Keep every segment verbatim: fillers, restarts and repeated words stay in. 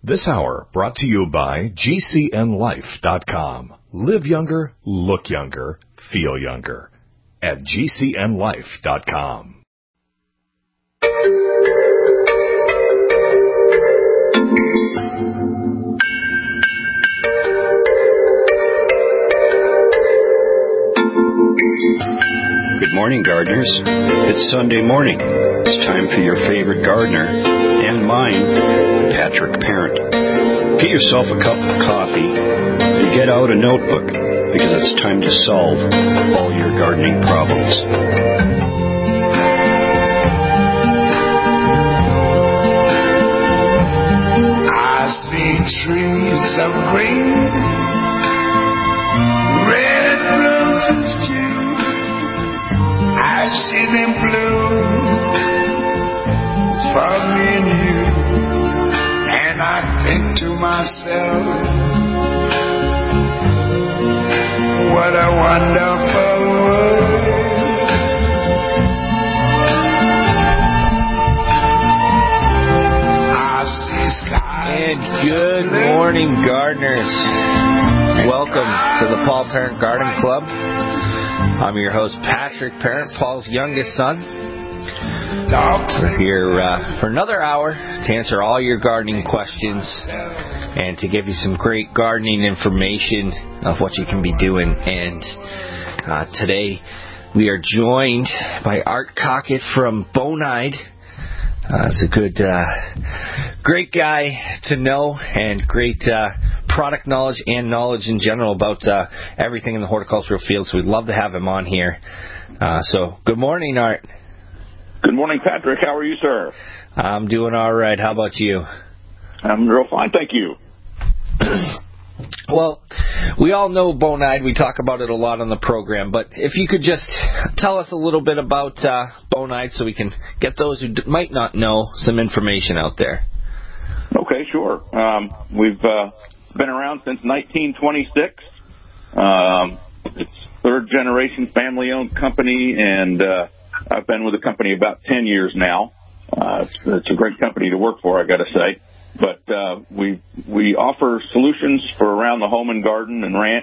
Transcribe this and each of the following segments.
This hour brought to you by G C N life dot com. Live younger, look younger, feel younger at G C N life dot com. Good morning, gardeners. It's Sunday morning. It's time for your favorite gardener and mine, Patrick Parent. Get yourself a cup of coffee and get out a notebook because it's time to solve all your gardening problems. I see trees of green, red roses too. I see them bloom for me and you, and I think to myself, what a wonderful world. I see skies. And good morning, gardeners. Welcome to the Paul Parent Garden Club. I'm your host, Patrick Parent, Paul's youngest son. We're here uh, for another hour to answer all your gardening questions and to give you some great gardening information of what you can be doing. And uh, today we are joined by Art Cockett from Bonide. Uh, it's a good, uh, great guy to know and great uh, product knowledge and knowledge in general about uh, everything in the horticultural field. So we'd love to have him on here. Uh, so good morning, Art. Good morning, Patrick. How are you, sir? I'm doing all right. How about you? I'm real fine, thank you. Well, we all know Bonide. We talk about it a lot on the program. But if you could just tell us a little bit about uh, Bonide so we can get those who d- might not know some information out there. Okay, sure. Um, we've uh, been around since nineteen twenty-six. Um, it's third-generation family-owned company, and uh, I've been with the company about ten years now. Uh, it's, it's a great company to work for, I got to say. But uh, we we offer solutions for around the home and garden and ranch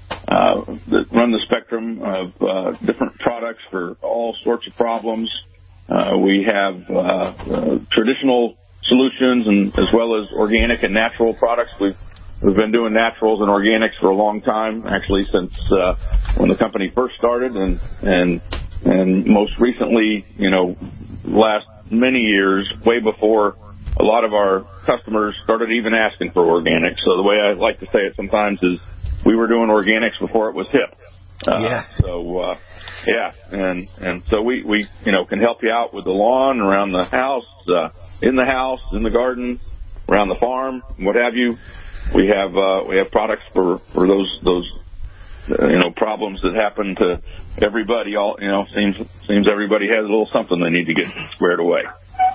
uh, that run the spectrum of uh, different products for all sorts of problems. Uh, we have uh, uh, traditional solutions and as well as organic and natural products. We've we've been doing naturals and organics for a long time, actually since uh, when the company first started, and and and most recently, you know, last many years, way before a lot of our customers started even asking for organics. So the way I like to say it sometimes is we were doing organics before it was hip. Uh, yeah. So, uh, yeah. And, and so we, we, you know, can help you out with the lawn, around the house, uh, in the house, in the garden, around the farm, what have you. We have, uh, we have products for, for those, those, uh, you know, problems that happen to everybody. All, you know, seems, seems everybody has a little something they need to get squared away.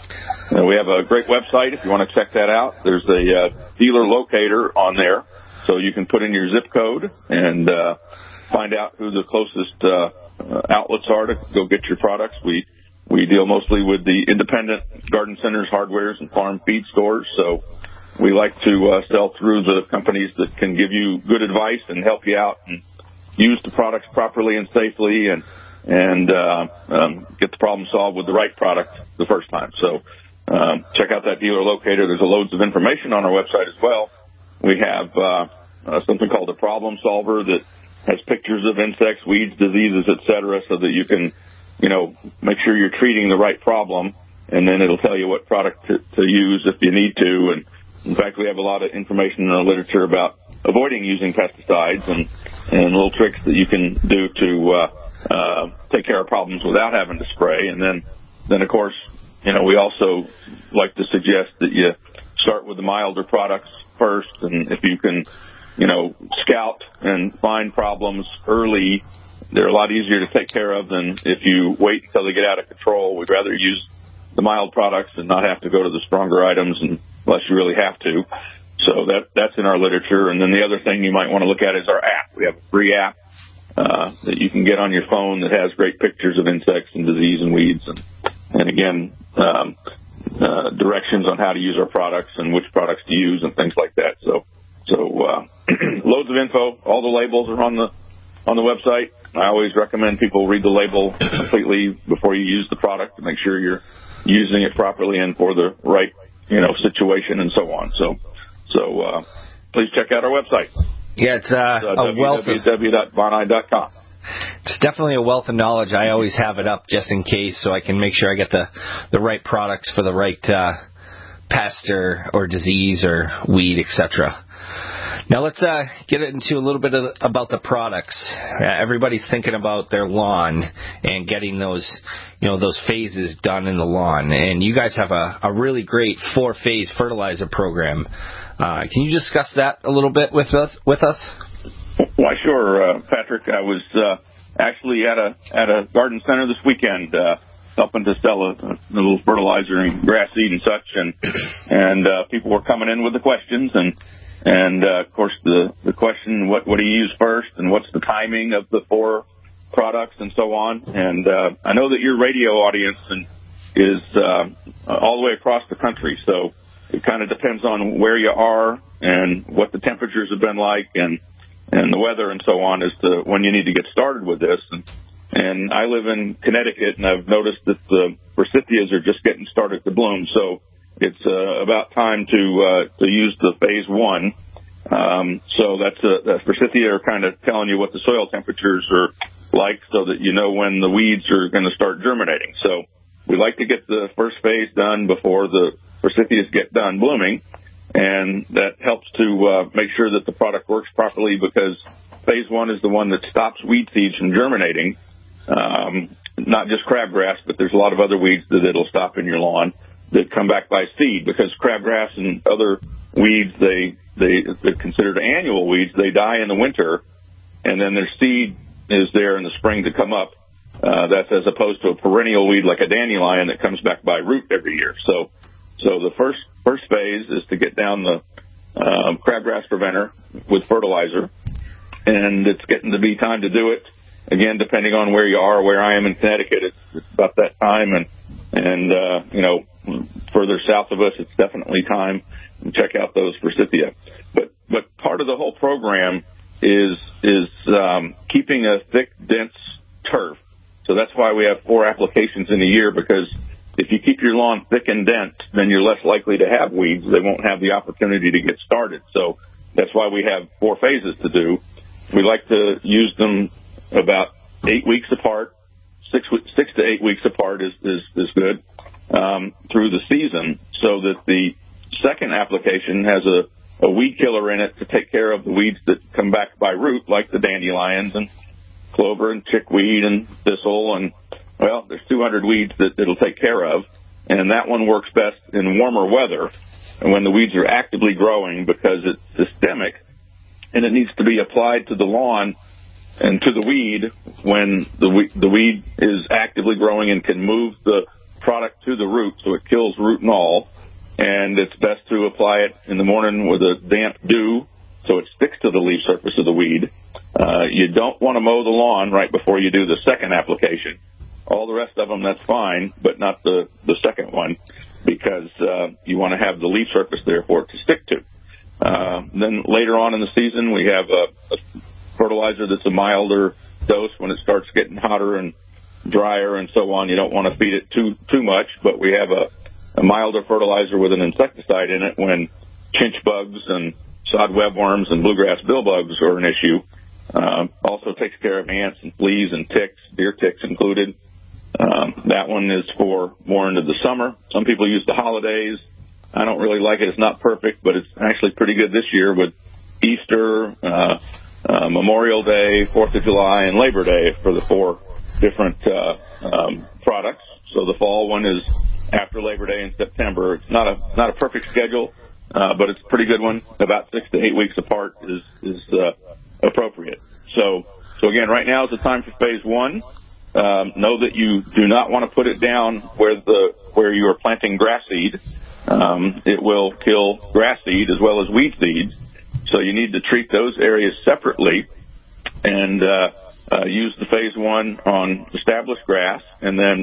Uh, we have a great website if you want to check that out. There's a uh, dealer locator on there, so you can put in your zip code and uh, find out who the closest uh, uh, outlets are to go get your products. We we deal mostly with the independent garden centers, hardwares, and farm feed stores, so we like to uh, sell through the companies that can give you good advice and help you out and use the products properly and safely and and uh, um, get the problem solved with the right product the first time. So um, check out that dealer locator. There's a loads of information on our website as well. We have uh, uh, something called a problem solver that has pictures of insects, weeds, diseases, et cetera, so that you can, you know, make sure you're treating the right problem, and then it'll tell you what product to, to use if you need to. And in fact, we have a lot of information in the literature about avoiding using pesticides and, and little tricks that you can do to uh, uh, take care of problems without having to spray. And then, then of course, you know, we also like to suggest that you start with the milder products first, and if you can, you know, scout and find problems early, they're a lot easier to take care of than if you wait until they get out of control. We'd rather use the mild products and not have to go to the stronger items unless you really have to. So that that's in our literature. And then the other thing you might want to look at is our app. We have a free app uh, that you can get on your phone that has great pictures of insects and disease and weeds. And, and again, um, uh, directions on how to use our products and which products to use and things like that. So, so uh, loads of info. All the labels are on the on the website. I always recommend people read the label completely before you use the product to make sure you're using it properly and for the right, you know, situation and so on. So, so uh, please check out our website. Yeah, it's uh, it's, uh, a wealth w w w dot bonai dot com. It's definitely a wealth of knowledge. I always have it up just in case, so I can make sure I get the, the right products for the right uh, pest or, or disease or weed, et cetera. Now let's uh, get into a little bit of, about the products. Uh, everybody's thinking about their lawn and getting those, you know, those phases done in the lawn. And you guys have a, a really great four-phase fertilizer program. Uh, can you discuss that a little bit with us? With us? Why, sure, uh, Patrick. I was uh, actually at a at a garden center this weekend, uh, helping to sell a, a little fertilizer and grass seed and such, and and uh, people were coming in with the questions, and and uh, of course the the question, what what do you use first, and what's the timing of the four products, and so on. And uh, I know that your radio audience and is uh, all the way across the country, so it kind of depends on where you are and what the temperatures have been like, and and the weather and so on as to when you need to get started with this. And, and I live in Connecticut, and I've noticed that the forsythias are just getting started to bloom. So it's uh, about time to uh, to use the phase one. Um, so that's a, the forsythia are kind of telling you what the soil temperatures are like so that you know when the weeds are going to start germinating. So we like to get the first phase done before the forsythias get done blooming. And that helps to uh, make sure that the product works properly, because phase one is the one that stops weed seeds from germinating, um, not just crabgrass, but there's a lot of other weeds that it'll stop in your lawn that come back by seed, because crabgrass and other weeds, they, they, they're considered annual weeds. They die in the winter, and then their seed is there in the spring to come up. Uh, that's as opposed to a perennial weed like a dandelion that comes back by root every year. So So the first first phase is to get down the uh, crabgrass preventer with fertilizer, and it's getting to be time to do it. Again, depending on where you are, where I am in Connecticut, it's, it's about that time, and and uh, you know, further south of us, it's definitely time to check out those forsythia. But but part of the whole program is is um, keeping a thick, dense turf. So that's why we have four applications in a year, because if you keep your lawn thick and dense, then you're less likely to have weeds. They won't have the opportunity to get started. So that's why we have four phases to do. We like to use them about eight weeks apart. Six six to eight weeks apart is, is, is good um, through the season, so that the second application has a, a weed killer in it to take care of the weeds that come back by root, like the dandelions and clover and chickweed and thistle, and well, there's two hundred weeds that it'll take care of, and that one works best in warmer weather and when the weeds are actively growing, because it's systemic and it needs to be applied to the lawn and to the weed when the weed, the weed is actively growing and can move the product to the root, so it kills root and all. And it's best to apply it in the morning with a damp dew so it sticks to the leaf surface of the weed. Uh, you don't want to mow the lawn right before you do the second application. All the rest of them, that's fine, but not the, the second one, because uh, you want to have the leaf surface there for it to stick to. Uh, then later on in the season, we have a, a fertilizer that's a milder dose when it starts getting hotter and drier and so on. You don't want to feed it too too much, but we have a, a milder fertilizer with an insecticide in it when chinch bugs and sod webworms and bluegrass billbugs are an issue. Uh, also takes care of ants and fleas and ticks, deer ticks included. Um, that one is for more into the summer. Some people use the holidays. I don't really like it. It's not perfect, but it's actually pretty good this year with Easter, uh, uh, Memorial Day, Fourth of July, and Labor Day for the four different uh, um, products. So the fall one is after Labor Day in September. It's not a not a perfect schedule, uh, but it's a pretty good one. About six to eight weeks apart is is uh, appropriate. So so again, right now is the time for phase one. Um, know that you do not want to put it down where the where you are planting grass seed. Um, it will kill grass seed as well as weed seeds. So you need to treat those areas separately and uh, uh, use the phase one on established grass, and then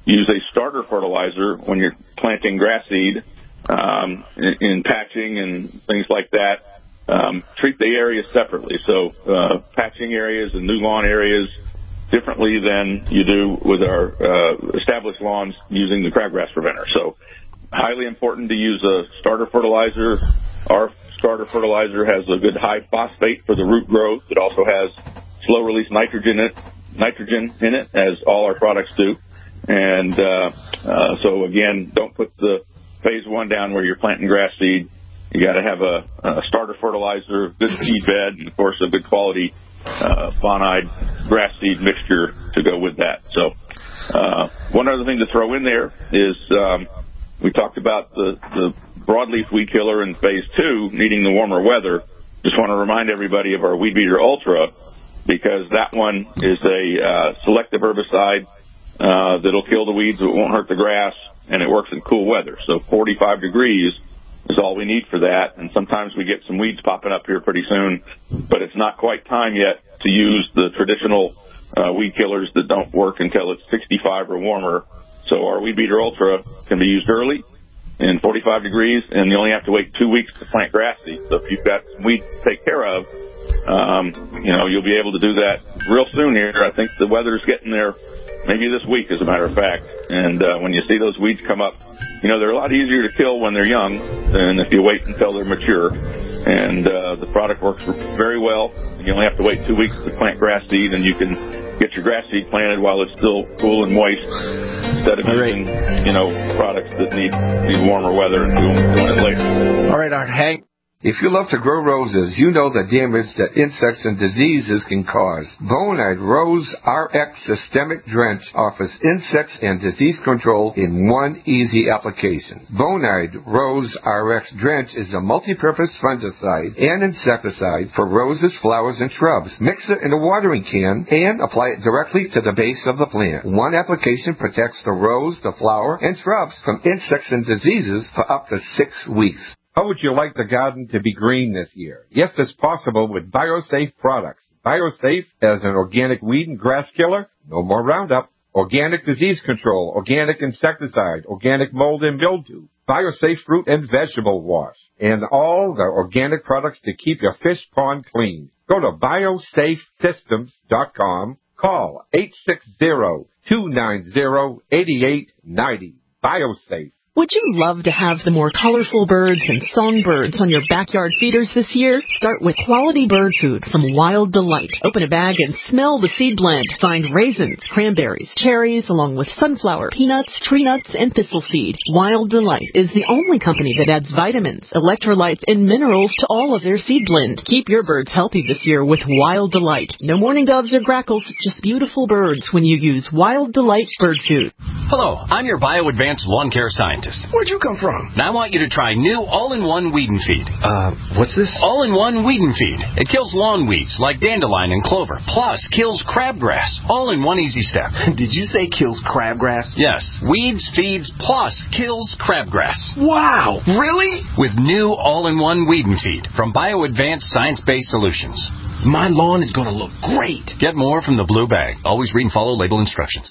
use a starter fertilizer when you're planting grass seed, um, in, in patching and things like that. Um, treat the areas separately. So uh, patching areas and new lawn areas differently than you do with our uh, established lawns using the crabgrass preventer. So highly important to use a starter fertilizer. Our starter fertilizer has a good high phosphate for the root growth. It also has slow release nitrogen in it, nitrogen in it, as all our products do. And uh, uh, so again, don't put the phase one down where you're planting grass seed. You got to have a, a starter fertilizer, good seed bed, and of course a good quality uh, bonide grass seed mixture to go with that. So uh, one other thing to throw in there is um, we talked about the, the broadleaf weed killer in phase two needing the warmer weather. Just want to remind everybody of our Weed Beater Ultra, because that one is a uh, selective herbicide uh, that'll kill the weeds, but won't hurt the grass, and it works in cool weather. So forty-five degrees is all we need for that. And sometimes we get some weeds popping up here pretty soon, but it's not quite time yet to use the traditional uh, weed killers that don't work until it's sixty-five or warmer. So our Weed Beater Ultra can be used early in forty-five degrees, and you only have to wait two weeks to plant grass seed. So if you've got some weeds to take care of, um, you know, you'll be able to do that real soon here. I think the weather's getting there maybe this week, as a matter of fact. And uh, when you see those weeds come up, you know, they're a lot easier to kill when they're young than if you wait until they're mature. And uh, the product works very well. You only have to wait two weeks to plant grass seed, and you can get your grass seed planted while it's still cool and moist, instead of All using, right. you know, products that need, need warmer weather and doing, doing it later. All right, Art Hank. If you love to grow roses, you know the damage that insects and diseases can cause. Bonide Rose R X Systemic Drench offers insects and disease control in one easy application. Bonide Rose R X Drench is a multi-purpose fungicide and insecticide for roses, flowers, and shrubs. Mix it in a watering can and apply it directly to the base of the plant. One application protects the rose, the flower, and shrubs from insects and diseases for up to six weeks. How would you like the garden to be green this year? Yes, it's possible with BioSafe products. BioSafe as an organic weed and grass killer, no more Roundup, organic disease control, organic insecticide, organic mold and mildew, BioSafe fruit and vegetable wash, and all the organic products to keep your fish pond clean. Go to biosafe systems dot com. Call eight six zero, two nine zero, eight eight nine zero. BioSafe. Would you love to have the more colorful birds and songbirds on your backyard feeders this year? Start with quality bird food from Wild Delight. Open a bag and smell the seed blend. Find raisins, cranberries, cherries, along with sunflower, peanuts, tree nuts, and thistle seed. Wild Delight is the only company that adds vitamins, electrolytes, and minerals to all of their seed blend. Keep your birds healthy this year with Wild Delight. No mourning doves or grackles, just beautiful birds when you use Wild Delight bird food. Hello, I'm your BioAdvanced lawn care scientist. Where'd you come from? Now I want you to try new all-in-one Weed and Feed. Uh, what's this? All-in-one Weed and Feed. It kills lawn weeds like dandelion and clover, plus kills crabgrass, all in one easy step. Did you say kills crabgrass? Yes. Weeds, feeds, plus kills crabgrass. Wow! Really? With new all-in-one Weed and Feed from BioAdvanced Science-Based Solutions. My lawn is going to look great. Get more from the blue bag. Always read and follow label instructions.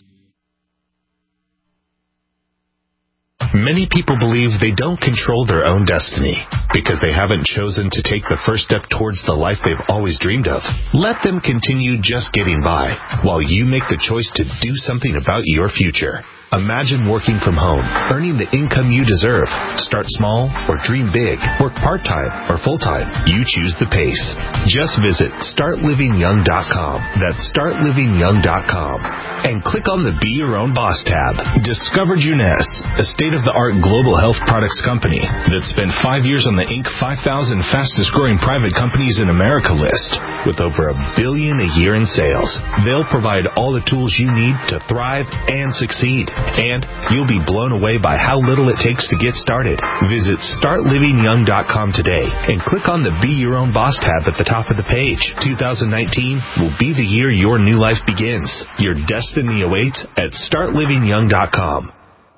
Many people believe they don't control their own destiny because they haven't chosen to take the first step towards the life they've always dreamed of. Let them continue just getting by while you make the choice to do something about your future. Imagine working from home, earning the income you deserve. Start small or dream big. Work part-time or full-time. You choose the pace. Just visit start living young dot com. That's start living young dot com. And click on the Be Your Own Boss tab. Discover Juness, a state-of-the-art global health products company that spent five years on the Inc five thousand fastest-growing private companies in America list with over a billion a year in sales. They'll provide all the tools you need to thrive and succeed. And you'll be blown away by how little it takes to get started. Visit start living young dot com today and click on the Be Your Own Boss tab at the top of the page. two thousand nineteen will be the year your new life begins. Your destiny awaits at start living young dot com.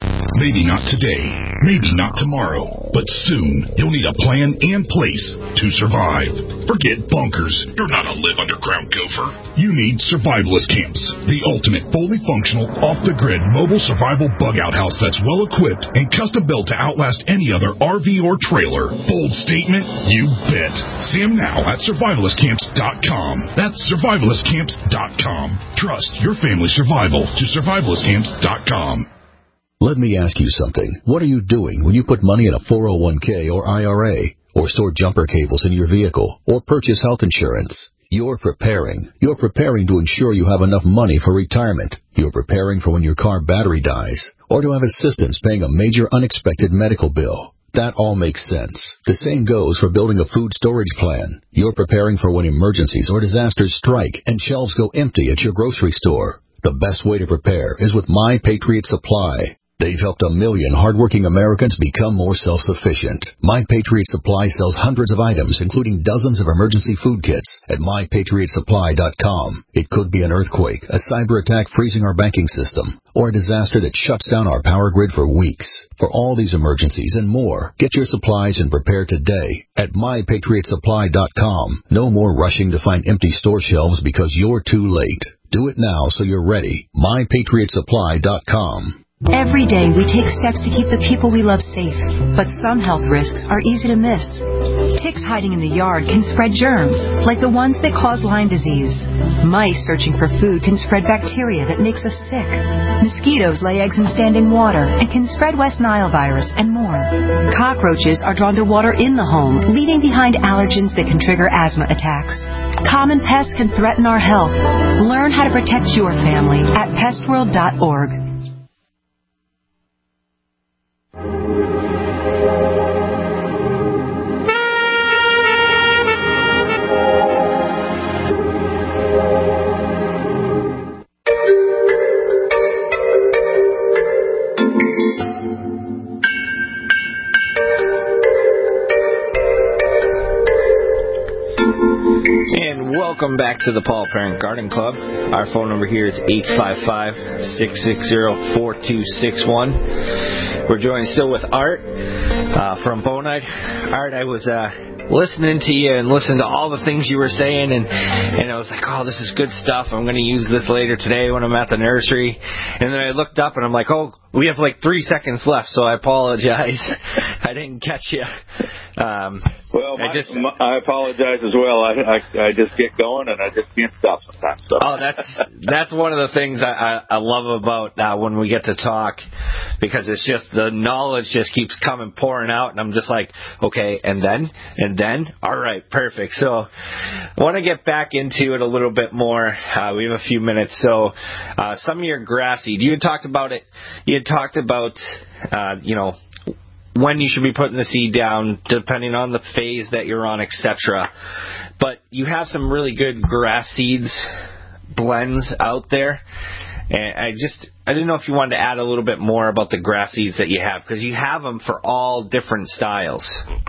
Maybe not today, maybe not tomorrow, but soon you'll need a plan and place to survive. Forget bunkers. You're not a live underground gopher. You need survivalist camps, the ultimate fully functional, off-the-grid mobile survival bug-out house that's well-equipped and custom-built to outlast any other R V or trailer. Bold statement? You bet. See them now at survivalist camps dot com. That's survivalist camps dot com. Trust your family's survival to survivalist camps dot com. Let me ask you something. What are you doing when you put money in a four oh one k or I R A, or store jumper cables in your vehicle, or purchase health insurance? You're preparing. You're preparing to ensure you have enough money for retirement. You're preparing for when your car battery dies, or to have assistance paying a major unexpected medical bill. That all makes sense. The same goes for building a food storage plan. You're preparing for when emergencies or disasters strike and shelves go empty at your grocery store. The best way to prepare is with My Patriot Supply. They've helped a million hardworking Americans become more self-sufficient. My Patriot Supply sells hundreds of items, including dozens of emergency food kits, at my patriot supply dot com. It could be an earthquake, a cyber attack freezing our banking system, or a disaster that shuts down our power grid for weeks. For all these emergencies and more, get your supplies and prepare today at my patriot supply dot com. No more rushing to find empty store shelves because you're too late. Do it now so you're ready. my patriot supply dot com. Every day we take steps to keep the people we love safe, but some health risks are easy to miss. Ticks hiding in the yard can spread germs, like the ones that cause Lyme disease. Mice searching for food can spread bacteria that makes us sick. Mosquitoes lay eggs in standing water and can spread West Nile virus and more. Cockroaches are drawn to water in the home, leaving behind allergens that can trigger asthma attacks. Common pests can threaten our health. Learn how to protect your family at pest world dot org. Welcome back to the Paul Parent Garden Club. Our phone number here is eight five five, six six zero, four two six one. We're joined still with Art uh, from Bonite. Art, I was uh, listening to you and listening to all the things you were saying, and, and I was like, oh, this is good stuff. I'm going to use this later today when I'm at the nursery. And then I looked up, and I'm like, oh, we have like three seconds left, so I apologize. I didn't catch you. Um, well, my, I just my, I apologize as well. I, I I just get going and I just can't stop sometimes. So. Oh, that's that's one of the things I, I, I love about uh, when we get to talk, because it's just the knowledge just keeps coming pouring out, and I'm just like, okay, and then and then, all right, perfect. So I want to get back into it a little bit more. Uh, we have a few minutes. So uh, some of your grass seed, you had talked about it. You had talked about uh, you know. when you should be putting the seed down, depending on the phase that you're on, et cetera. But you have some really good grass seeds blends out there. And I just, I didn't know if you wanted to add a little bit more about the grass seeds that you have, because you have them for all different styles.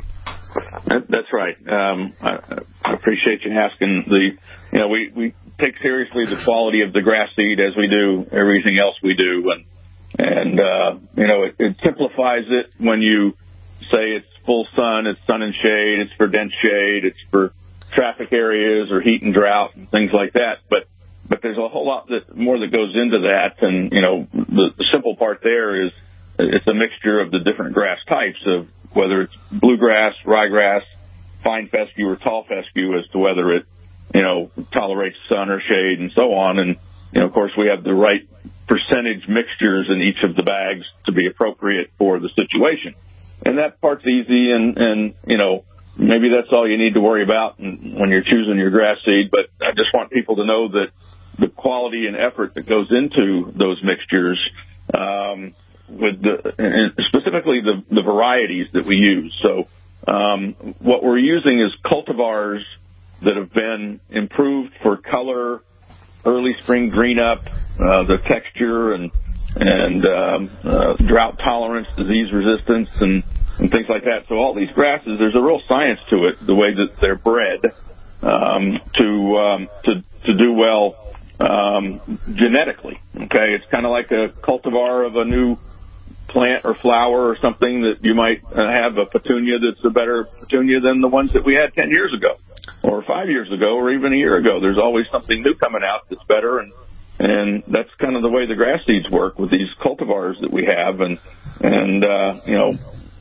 That's right. Um, I, I appreciate you asking. The, you know, we, we take seriously the quality of the grass seed as we do everything else we do. And And, uh, you know, it, it simplifies it when you say it's full sun, it's sun and shade, it's for dense shade, it's for traffic areas or heat and drought and things like that. But, but there's a whole lot that, more that goes into that. And, you know, the, the simple part there is it's a mixture of the different grass types of whether it's bluegrass, ryegrass, fine fescue or tall fescue as to whether it, you know, tolerates sun or shade and so on. And, you know, of course, we have the right percentage mixtures in each of the bags to be appropriate for the situation. And that part's easy, and, and you know, maybe that's all you need to worry about when you're choosing your grass seed. But I just want people to know that the quality and effort that goes into those mixtures, um, with the, and specifically the, the varieties that we use. So um, what we're using is cultivars that have been improved for color, early spring green up, uh, the texture and and um, uh, drought tolerance, disease resistance, and, and things like that. So all these grasses, there's a real science to it, the way that they're bred um, to um, to to do well um, genetically. Okay, it's kind of like a cultivar of a new plant or flower or something that you might uh, have a petunia that's a better petunia than the ones that we had ten years ago or five years ago or even a year ago. There's always something new coming out that's better, and and that's kind of the way the grass seeds work with these cultivars that we have. And and uh, you know,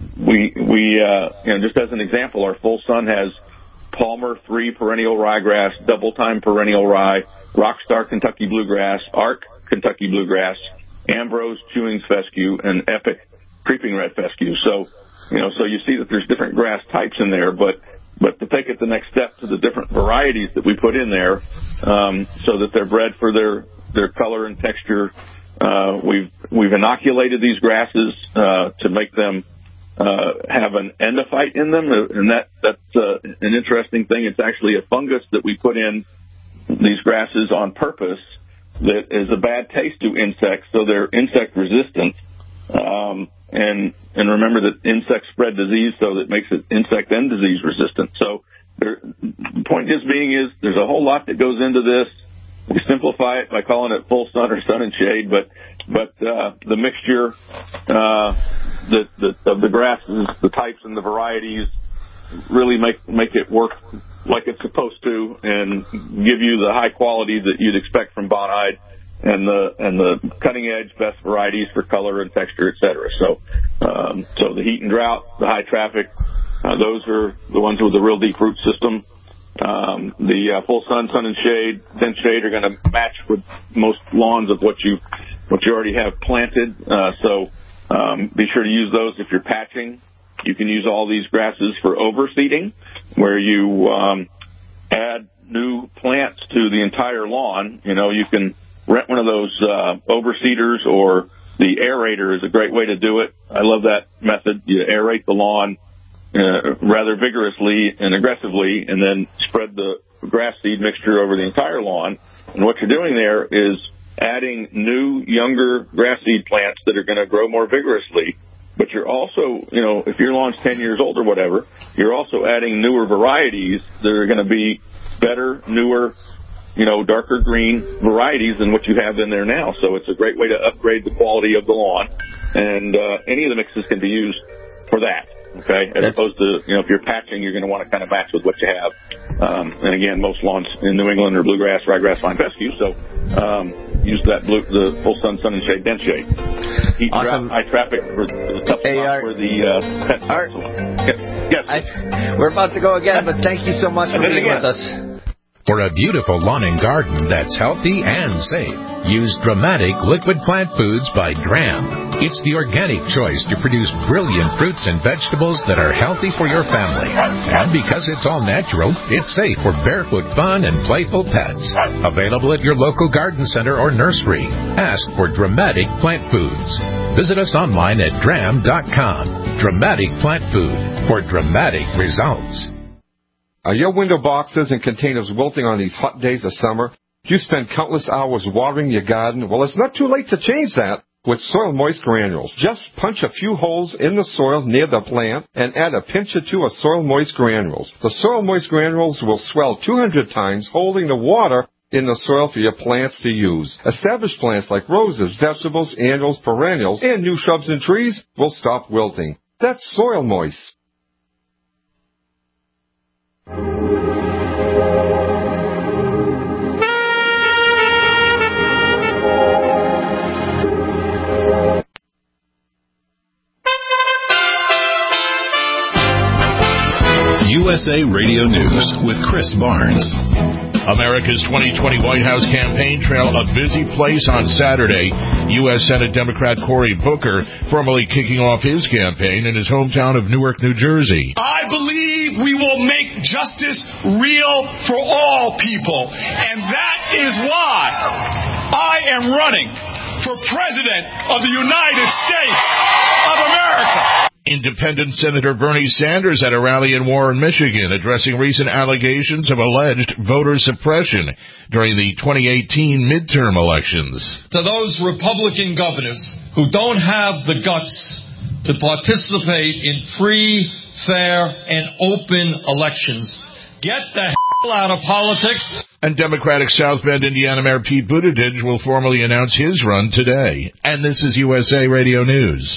we we uh, you know, just as an example, our Full Sun has Palmer three perennial ryegrass, Double Time perennial rye, Rockstar Kentucky bluegrass, Arc Kentucky bluegrass, Ambrose chewing fescue, and Epic creeping red fescue. So, you know, so you see that there's different grass types in there, but but to take it the next step to the different varieties that we put in there, um, so that they're bred for their their color and texture. Uh, we've we've inoculated these grasses uh, to make them uh, have an endophyte in them, and that that's uh, an interesting thing. It's actually a fungus that we put in these grasses on purpose that is a bad taste to insects, so they're insect resistant. Um, and and remember that insects spread disease, so that makes it insect and disease resistant. So there, the point just being is there's a whole lot that goes into this. We simplify it by calling it Full Sun or Sun and Shade, but but uh, the mixture uh, the, the, of the grasses, the types and the varieties really make make it work like it's supposed to and give you the high quality that you'd expect from Bonide and the and the cutting edge best varieties for color and texture, et cetera. So um, so the heat and drought, the high traffic, uh, those are the ones with the real deep root system. Um, the uh, Full Sun, Sun and Shade, Dense Shade are going to match with most lawns of what you what you already have planted. Uh, so um, be sure to use those if you're patching. You can use all these grasses for overseeding, where you um, add new plants to the entire lawn. You know, you can rent one of those uh, overseeders, or the aerator is a great way to do it. I love that method. You aerate the lawn uh, rather vigorously and aggressively, and then spread the grass seed mixture over the entire lawn. And what you're doing there is adding new, younger grass seed plants that are going to grow more vigorously. But you're also, you know, if your lawn's ten years old or whatever, you're also adding newer varieties that are going to be better, newer, you know, darker green varieties than what you have in there now. So it's a great way to upgrade the quality of the lawn. And uh, any of the mixes can be used for that, okay? As That's... opposed to, you know, if you're patching, you're going to want to kind of match with what you have. Um, and again, most lawns in New England are bluegrass, ryegrass, vine, fescue. So um, use that blue, the Full Sun, Sun and Shade, Dense Shade. Heat awesome. Drought, high traffic for the tough hey, spot for the uh, pet. Art, yes. yes. I, we're about to go again, but thank you so much for being with us. For a beautiful lawn and garden that's healthy and safe, use Dramatic Liquid Plant Foods by Dram. It's the organic choice to produce brilliant fruits and vegetables that are healthy for your family. And because it's all natural, it's safe for barefoot fun and playful pets. Available at your local garden center or nursery. Ask for Dramatic Plant Foods. Visit us online at dram dot com. Dramatic Plant Food for dramatic results. Are your window boxes and containers wilting on these hot days of summer? Do you spend countless hours watering your garden? Well, it's not too late to change that with Soil Moist Granules. Just punch a few holes in the soil near the plant and add a pinch or two of Soil Moist Granules. The Soil Moist Granules will swell two hundred times, holding the water in the soil for your plants to use. Established plants like roses, vegetables, annuals, perennials, and new shrubs and trees will stop wilting. That's Soil Moist. U S A Radio News with Chris Barnes. America's twenty twenty White House campaign trail a busy place on Saturday. U S Senate Democrat Cory Booker formally kicking off his campaign in his hometown of Newark, New Jersey. I believe we will make justice real for all people, and that is why I am running for President of the United States of America. Independent Senator Bernie Sanders at a rally in Warren, Michigan, addressing recent allegations of alleged voter suppression during the twenty eighteen midterm elections. To those Republican governors who don't have the guts to participate in free, fair, and open elections, get the hell out of politics. And Democratic South Bend, Indiana Mayor Pete Buttigieg will formally announce his run today. And this is U S A Radio News.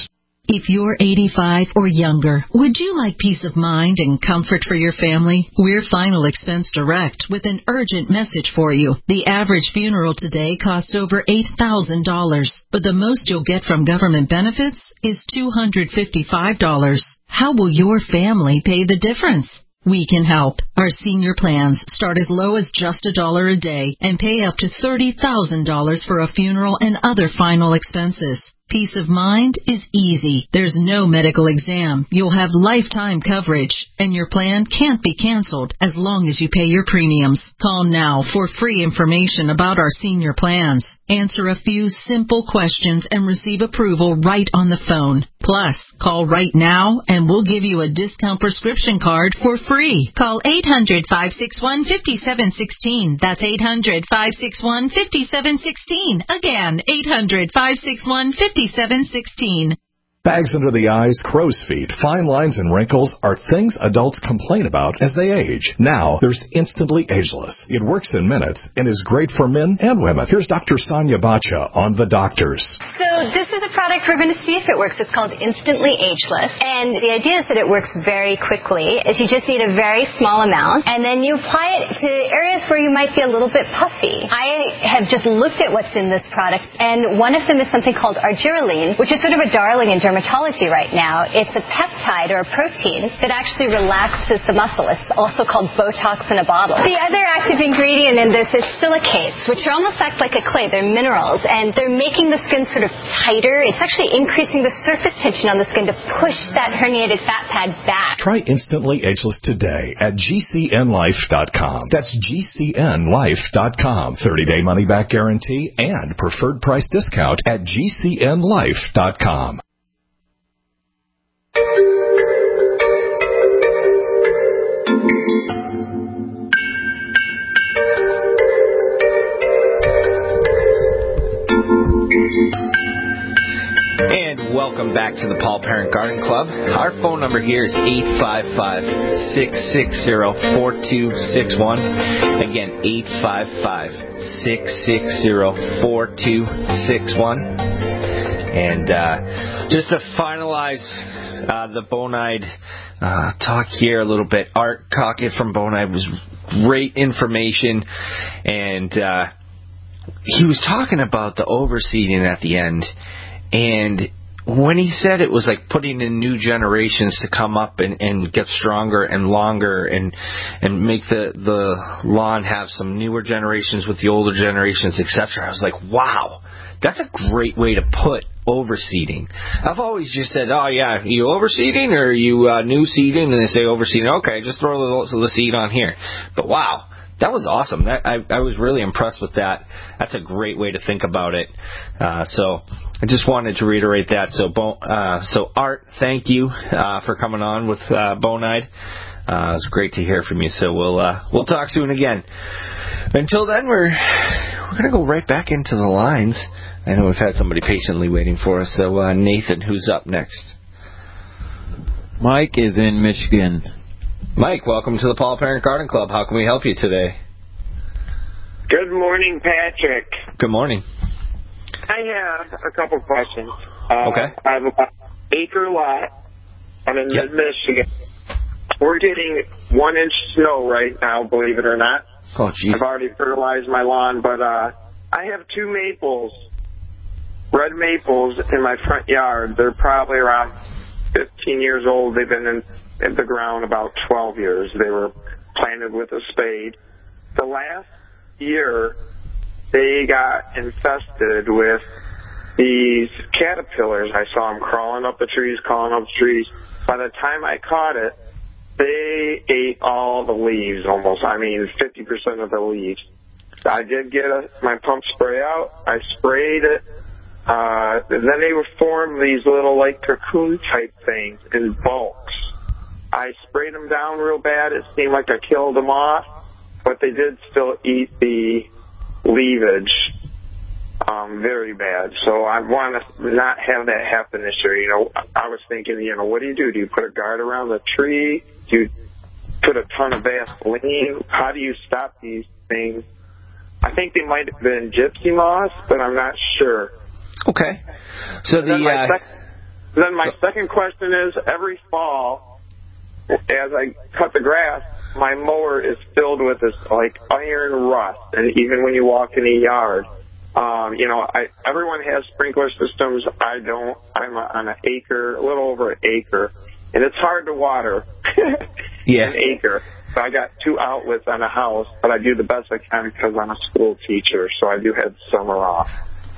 If you're eighty-five or younger, would you like peace of mind and comfort for your family? We're Final Expense Direct with an urgent message for you. The average funeral today costs over eight thousand dollars, but the most you'll get from government benefits is two hundred fifty-five dollars. How will your family pay the difference? We can help. Our senior plans start as low as just a dollar a day and pay up to thirty thousand dollars for a funeral and other final expenses. Peace of mind is easy. There's no medical exam. You'll have lifetime coverage, and your plan can't be canceled as long as you pay your premiums. Call now for free information about our senior plans. Answer a few simple questions and receive approval right on the phone. Plus, call right now and we'll give you a discount prescription card for free. Call eight hundred, five six one, five seven one six. That's eight hundred, five six one, five seven one six. Again, eight hundred, five six one, five seven one six. Bags under the eyes, crow's feet, fine lines, and wrinkles are things adults complain about as they age. Now, there's Instantly Ageless. It works in minutes and is great for men and women. Here's Doctor Sonia Bacha on The Doctors. So this is a product we're going to see if it works. It's called Instantly Ageless. And the idea is that it works very quickly. Is you just need a very small amount, and then you apply it to areas where you might be a little bit puffy. I have just looked at what's in this product, and one of them is something called argireline, which is sort of a darling in dermatology right now. It's a peptide or a protein that actually relaxes the muscle. It's also called Botox in a bottle. The other active ingredient in this is silicates, which are almost act like a clay. They're minerals, and they're making the skin sort of tighter. It's actually increasing the surface tension on the skin to push that herniated fat pad back. Try Instantly Ageless today at G C N life dot com. That's G C N life dot com. thirty-day money-back guarantee and preferred price discount at G C N life dot com. And welcome back to the Paul Parent Garden Club. Our phone number here is eight five five, six six zero, four two six one. Again, eight five five, six six zero, four two six one. And uh, just to finalize uh, the Bonide uh, talk here a little bit, Art Cockett from Bonide was great information, and uh, he was talking about the overseeding at the end. And when he said it was like putting in new generations to come up and, and get stronger and longer and and make the, the lawn have some newer generations with the older generations, et cetera, I was like, wow, that's a great way to put overseeding. I've always just said, oh, yeah, you overseeding or you uh, new seeding? And they say overseeding. Okay, just throw the, the seed on here. But wow. That was awesome. That, I, I was really impressed with that. That's a great way to think about it. Uh, so I just wanted to reiterate that. So, uh, so Art, thank you uh, for coming on with uh, Bonide. Uh, it was great to hear from you. So we'll uh, we'll talk soon again. Until then, we're we're gonna go right back into the lines. I know we've had somebody patiently waiting for us. So uh, Nathan, who's up next? Mike is in Michigan. Mike, welcome to the Paul Parent Garden Club. How can we help you today? Good morning, Patrick. Good morning. I have a couple questions. Uh, okay. I have about an acre lot. I'm in yep. mid-Michigan. We're getting one inch snow right now, believe it or not. Oh, jeez. I've already fertilized my lawn, but uh, I have two maples, red maples, in my front yard. They're probably around fifteen years old. They've been in in the ground about twelve years. They were planted with a spade. The last year, they got infested with these caterpillars. I saw them crawling up the trees, crawling up the trees. By the time I caught it, they ate all the leaves almost. I mean, fifty percent of the leaves. I did get a, my pump spray out. I sprayed it. Uh, and then they would form these little, like, cocoon-type things in bulks. I sprayed them down real bad. It seemed like I killed them off, but they did still eat the leafage um, very bad. So I want to not have that happen this year. You know, I was thinking, you know, what do you do? Do you put a guard around the tree? Do you put a ton of Vaseline? How do you stop these things? I think they might have been gypsy moths, but I'm not sure. Okay. So the... Uh... Then my second question is, every fall, as I cut the grass, my mower is filled with this, like, iron rust. And even when you walk in a yard, um, you know, I, everyone has sprinkler systems. I don't. I'm on an acre, a little over an acre. And it's hard to water yeah. an acre. So I got two outlets on a house, but I do the best I can because I'm a school teacher, so I do have summer off.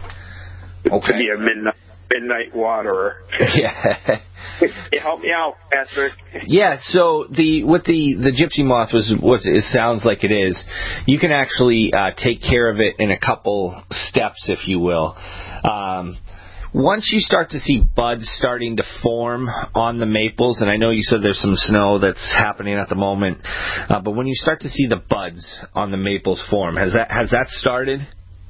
Okay. To be a midnight, midnight waterer. Yeah. You help me out, Patrick. Yeah, so the what the, the gypsy moth was, was it sounds like it is, you can actually uh, take care of it in a couple steps, if you will. Um, once you start to see buds starting to form on the maples, and I know you said there's some snow that's happening at the moment, uh, but when you start to see the buds on the maples form, has that has that started?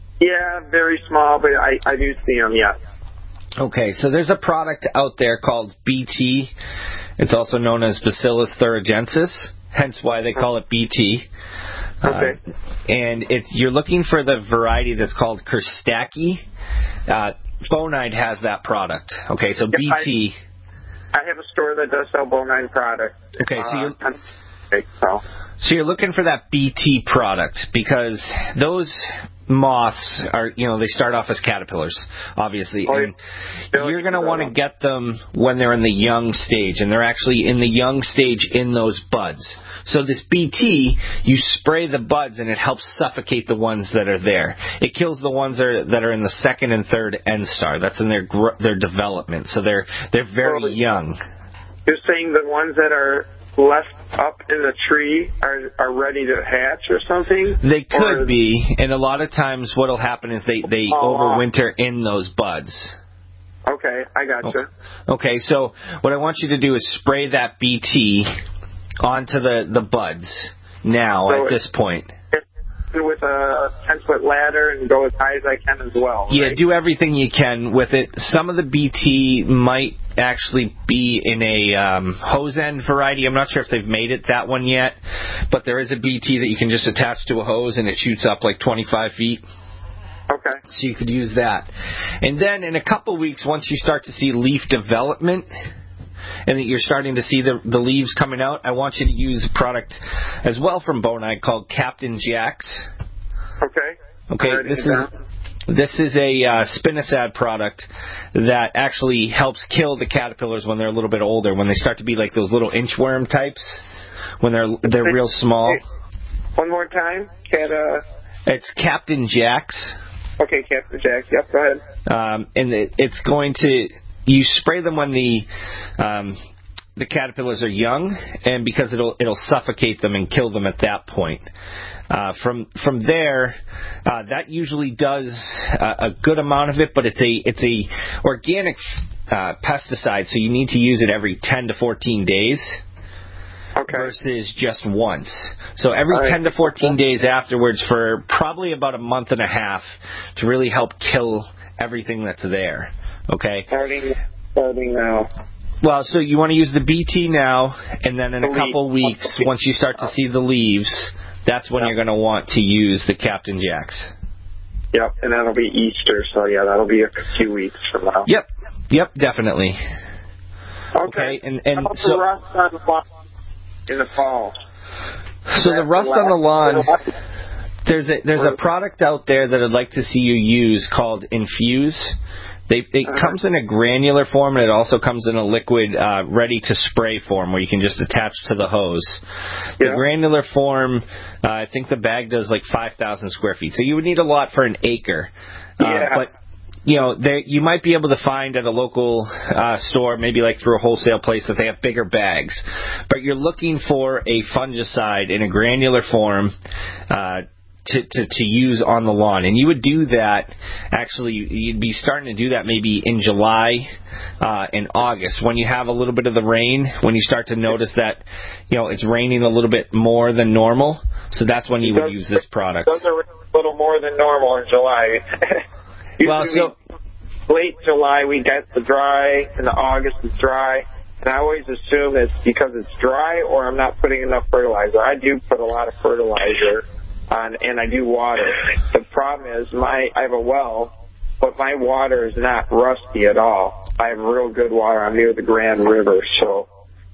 Yeah, very small, but I, I do see them, yes. Okay, so there's a product out there called B T. It's also known as Bacillus thuringiensis, hence why they call it B T. Okay. Uh, and it's, you're looking for the variety that's called Kerstaki. Uh, Bonide has that product. Okay, so B T. I, I have a store that does sell Bonide products. Okay, so you're, uh, so. so you're looking for that B T product because those moths are, you know, they start off as caterpillars, obviously, and you're going to want to get them when they're in the young stage, and they're actually in the young stage in those buds. So this B T, you spray the buds, and it helps suffocate the ones that are there. It kills the ones that are, that are in the second and third end star. That's in their gr- their development. So they're they're very well, young. You're saying the ones that are left up in the tree are are ready to hatch or something? They could or be, and a lot of times what'll happen is they, they oh, overwinter in those buds. Okay, I gotcha. Okay, so what I want you to do is spray that B T onto the, the buds now so at this point. With a ten-foot ladder and go as high as I can as well. Yeah, right? do everything you can with it. Some of the B T might actually be in a um, hose end variety. I'm not sure if they've made it that one yet, but there is a B T that you can just attach to a hose and it shoots up like twenty-five feet. Okay. So you could use that. And then in a couple weeks, once you start to see leaf development, and that you're starting to see the, the leaves coming out, I want you to use a product as well from Bonide called Captain Jack's. Okay. Okay, this is this is a uh, spinosad product that actually helps kill the caterpillars when they're a little bit older, when they start to be like those little inchworm types, when they're they're real small. One more time, Cat. Uh... It's Captain Jack's. Okay, Captain Jack's. Yep, go ahead. Um, and it, it's going to. You spray them when the um, the caterpillars are young, and because it'll it'll suffocate them and kill them at that point. Uh, from from there, uh, that usually does a, a good amount of it, but it's a it's a organic uh, pesticide, so you need to use it every ten to fourteen days. Okay. Versus just once. So every right. ten to fourteen days afterwards for probably about a month and a half to really help kill everything that's there. Okay. Starting, starting now. Well, so you want to use the B T now, and then in the a couple leaf. weeks, once you start to see the leaves, that's when yep. you're going to want to use the Captain Jack's. Yep, and that'll be Easter, so yeah, that'll be a few weeks from now. Yep, yep, definitely. Okay, okay and and How about so the rust on the lawn in the fall. So the rust on the lawn. There's a there's a product out there that I'd like to see you use called Infuse. They, it uh-huh. comes in a granular form, and it also comes in a liquid, uh, ready-to-spray form where you can just attach to the hose. The yeah. granular form, uh, I think the bag does like five thousand square feet, so you would need a lot for an acre. Uh, yeah. But, you know, there, you might be able to find at a local uh, store, maybe like through a wholesale place, that they have bigger bags. But you're looking for a fungicide in a granular form, uh, To, to, to use on the lawn. And you would do that, actually, you'd be starting to do that maybe in July uh, and August, when you have a little bit of the rain, when you start to notice that, you know, it's raining a little bit more than normal. So that's when you would use this product. Those are a little more than normal in July. Well, so late July we get the dry, and the August is dry. And I always assume it's because it's dry or I'm not putting enough fertilizer. I do put a lot of fertilizer on, and I do water. The problem is my I have a well, but my water is not rusty at all. I have real good water. I'm near the Grand River, so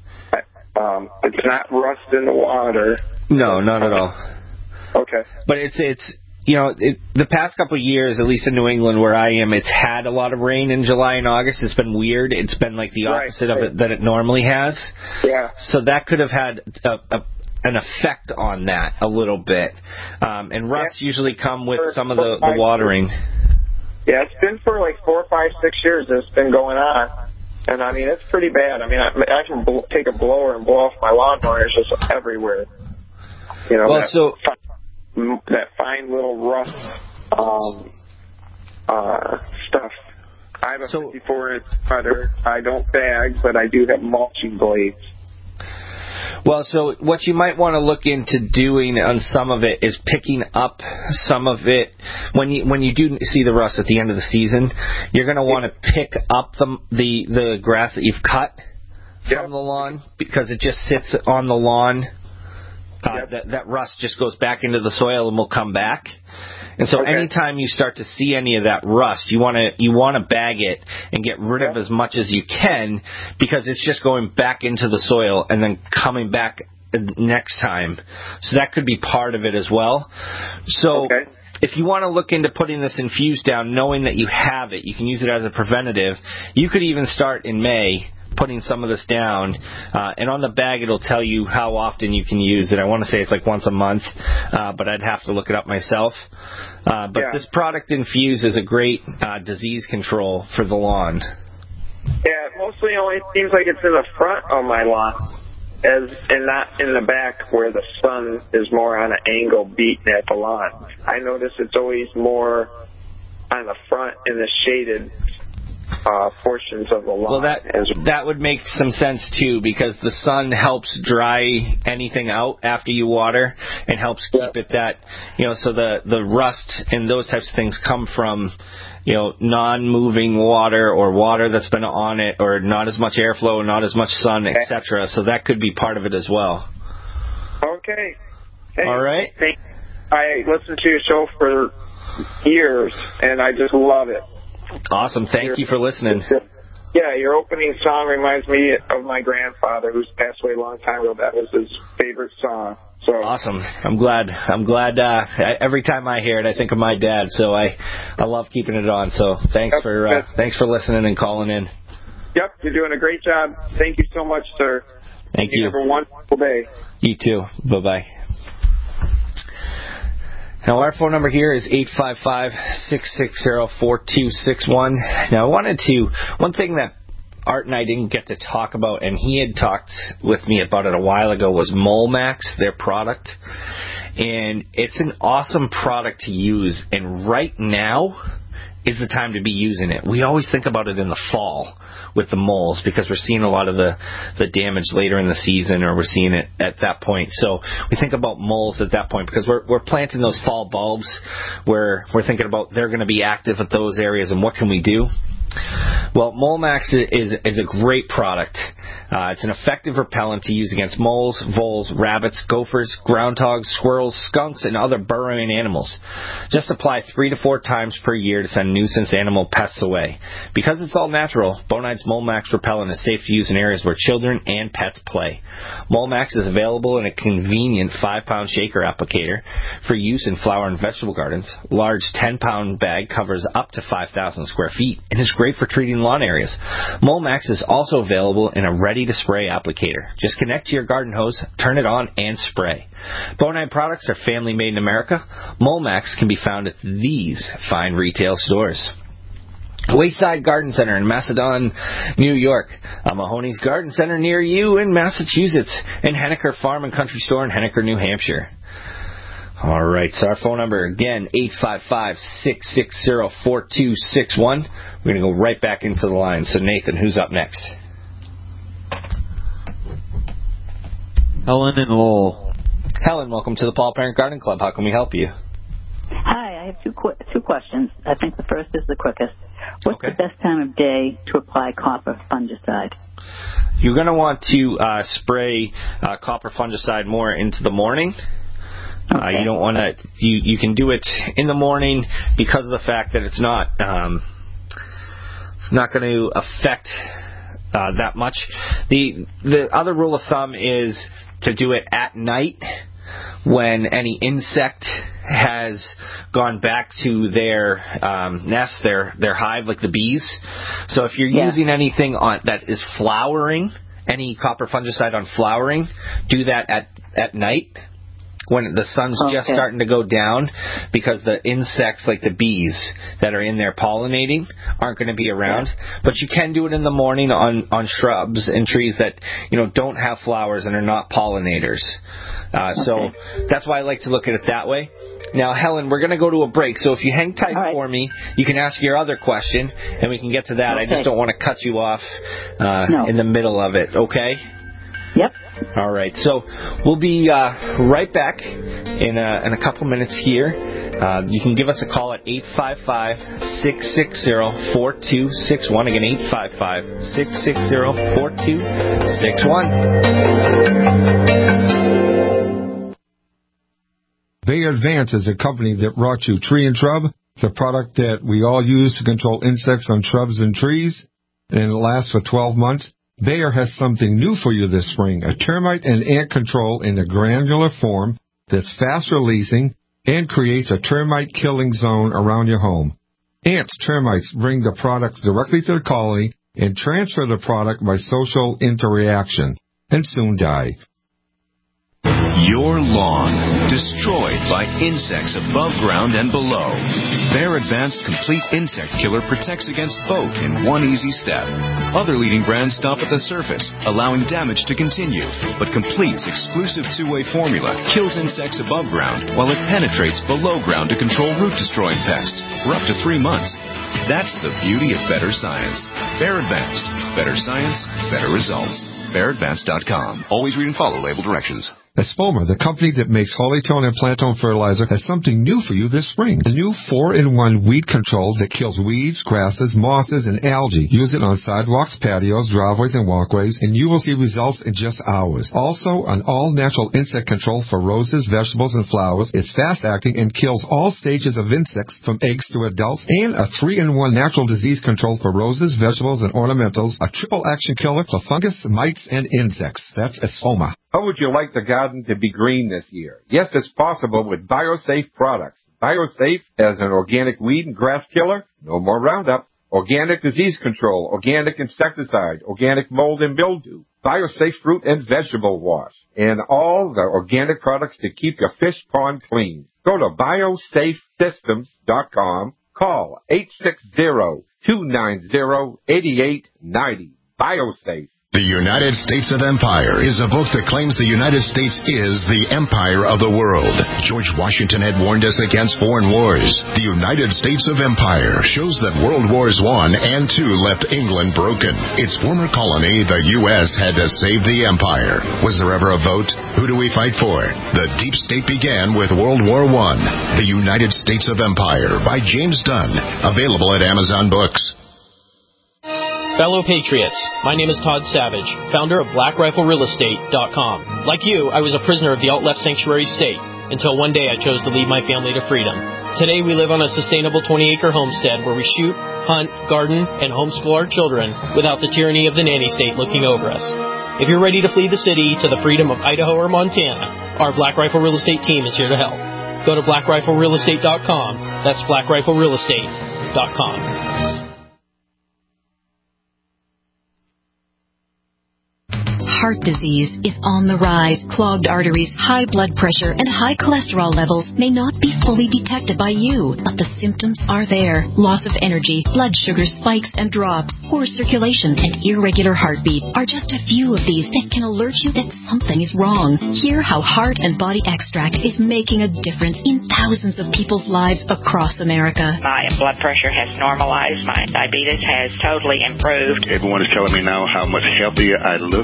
um, it's not rust in the water. No, not at all. Okay. But it's, it's you know, it, the past couple of years, at least in New England where I am, it's had a lot of rain in July and August. It's been weird. It's been like the opposite right. of it that it normally has. Yeah. So that could have had a, a an effect on that a little bit. Um, and rusts yeah. usually come with some of the, the watering. Yeah, it's been for like four, five, six years that it's been going on. And, I mean, it's pretty bad. I mean, I, I can bl- take a blower and blow off my lawnmower. It's just everywhere. You know, well, that, so, fine, that fine little rust um, uh, stuff. I have a so, fifty-four inch cutter. I don't bag, but I do have mulching blades. Well, so what you might want to look into doing on some of it is picking up some of it. When you when you do see the rust at the end of the season, you're going to want to pick up the the, the grass that you've cut from yep. the lawn, because it just sits on the lawn. Uh, yep. that, that rust just goes back into the soil and will come back. And so okay. anytime you start to see any of that rust, you want to you want to bag it and get rid yeah. of as much as you can, because it's just going back into the soil and then coming back next time. So that could be part of it as well. So okay. if you want to look into putting this infuse down, knowing that you have it, you can use it as a preventative. You could even start in May putting some of this down, uh, and on the bag it'll tell you how often you can use it. I want to say it's like once a month, uh, but I'd have to look it up myself. Uh, but yeah. this product Infuse is a great uh, disease control for the lawn. Yeah, it mostly only seems like it's in the front of my lawn, as and not in the back where the sun is more on an angle beating at the lawn. I notice it's always more on the front in the shaded Uh, portions of the lawn. Well, that that would make some sense too, because the sun helps dry anything out after you water and helps keep yeah. it that, you know, so the the rust and those types of things come from, you know, non-moving water or water that's been on it, or not as much airflow, not as much sun, et cetera. So that could be part of it as well. Okay. Hey, all right. Hey, I listened to your show for years, and I just love it. Awesome. Thank your, you for listening. Yeah, your opening song reminds me of my grandfather, who's passed away a long time ago. That was his favorite song. So awesome. I'm glad. I'm glad. Uh, I, every time I hear it, I think of my dad. So I, I love keeping it on. So thanks yep, for uh, thanks for listening and calling in. Yep, you're doing a great job. Thank you so much, sir. Thank you. You have a wonderful day. You too. Bye bye. Now, our phone number here is eight five five, six six zero, four two six one. Now, I wanted to, one thing that Art and I didn't get to talk about, and he had talked with me about it a while ago, was Molmax, their product. And it's an awesome product to use, and right now is the time to be using it. We always think about it in the fall with the moles, because we're seeing a lot of the, the damage later in the season, or we're seeing it at that point. So we think about moles at that point, because we're we're planting those fall bulbs where we're thinking about they're going to be active at those areas, and what can we do? Well, Molmax is, is, is a great product. Uh, it's an effective repellent to use against moles, voles, rabbits, gophers, groundhogs, squirrels, skunks, and other burrowing animals. Just apply three to four times per year to send nuisance animal pests away. Because it's all natural, Bonide's Molmax repellent is safe to use in areas where children and pets play. Molmax is available in a convenient five pound shaker applicator for use in flower and vegetable gardens. Large ten pound bag covers up to five thousand square feet and is great for treating lawn areas. Molmax is also available in a ready-to-spray applicator. Just connect to your garden hose, turn it on, and spray. Bonide products are family-made in America. Molmax can be found at these fine retail stores: Wayside Garden Center in Macedon, New York; a Mahoney's Garden Center near you in Massachusetts; and Henniker Farm and Country Store in Henniker, New Hampshire. All right, so our phone number, again, eight five five, six six zero, four two six one. We're going to go right back into the line. So, Nathan, who's up next? Helen and Lowell. Helen, welcome to the Paul Parent Garden Club. How can we help you? Hi, I have two qu- two questions. I think the first is the quickest. What's okay. the best time of day to apply copper fungicide? You're going to want to uh, spray uh, copper fungicide more into the morning. Uh, you don't want to. You you can do it in the morning because of the fact that it's not um, it's not going to affect uh, that much. The the other rule of thumb is to do it at night when any insect has gone back to their um, nest, their their hive, like the bees. So if you're yeah. using anything on that is flowering, any copper fungicide on flowering, do that at at night when the sun's okay. just starting to go down, because the insects like the bees that are in there pollinating aren't going to be around. Yeah. But you can do it in the morning on, on shrubs and trees that, you know, don't have flowers and are not pollinators. Uh, okay. So that's why I like to look at it that way. Now, Helen, we're going to go to a break, so if you hang tight right. for me, you can ask your other question, and we can get to that. Okay. I just don't want to cut you off uh, no. in the middle of it, okay? Yep. All right, so we'll be uh, right back in a, in a couple minutes here. Uh, you can give us a call at eight five five, six six zero, four two six one. Again, eight five five, six six zero, four two six one. Bayer Advance is a company that brought you Tree and Shrub, the product that we all use to control insects on shrubs and trees, and it lasts for twelve months. Bayer has something new for you this spring, a termite and ant control in a granular form that's fast-releasing and creates a termite killing zone around your home. Ants, termites bring the product directly to the colony and transfer the product by social interaction, and soon die. Your lawn, destroyed by insects above ground and below. Bayer Advanced Complete Insect Killer protects against both in one easy step. Other leading brands stop at the surface, allowing damage to continue. But Complete's exclusive two-way formula kills insects above ground while it penetrates below ground to control root-destroying pests for up to three months. That's the beauty of better science. Bayer Advanced. Better science, better results. Bayer Advanced dot com. Always read and follow label directions. Espoma, the company that makes Hollytone and Plantone fertilizer, has something new for you this spring. A new four in one weed control that kills weeds, grasses, mosses, and algae. Use it on sidewalks, patios, driveways, and walkways, and you will see results in just hours. Also, an all-natural insect control for roses, vegetables, and flowers is fast-acting and kills all stages of insects from eggs to adults, and a three in one natural disease control for roses, vegetables, and ornamentals, a triple-action killer for fungus, mites, and insects. That's Espoma. How would you like the garden to be green this year? Yes, it's possible with BioSafe products. BioSafe as an organic weed and grass killer, no more Roundup, organic disease control, organic insecticide, organic mold and mildew, BioSafe fruit and vegetable wash, and all the organic products to keep your fish pond clean. Go to biosafe systems dot com, call eight six zero, two nine zero, eight eight nine zero. BioSafe. The United States of Empire is a book that claims the United States is the empire of the world. George Washington had warned us against foreign wars. The United States of Empire shows that World Wars One and Two left England broken. Its former colony, the U S, had to save the empire. Was there ever a vote? Who do we fight for? The deep state began with World War One. The United States of Empire by James Dunn. Available at Amazon Books. Fellow Patriots, my name is Todd Savage, founder of Black Rifle Real Estate dot com. Like you, I was a prisoner of the alt-left sanctuary state, until one day I chose to lead my family to freedom. Today we live on a sustainable twenty-acre homestead where we shoot, hunt, garden, and homeschool our children without the tyranny of the nanny state looking over us. If you're ready to flee the city to the freedom of Idaho or Montana, our Black Rifle Real Estate team is here to help. Go to Black Rifle Real Estate dot com. That's Black Rifle Real Estate dot com. Heart disease is on the rise. Clogged arteries, high blood pressure, and high cholesterol levels may not be fully detected by you, but the symptoms are there. Loss of energy, blood sugar spikes and drops, poor circulation, and irregular heartbeat are just a few of these that can alert you that something is wrong. Hear how Heart and Body Extract is making a difference in thousands of people's lives across America. My blood pressure has normalized. My diabetes has totally improved. Everyone is telling me now how much healthier I look, and I'm telling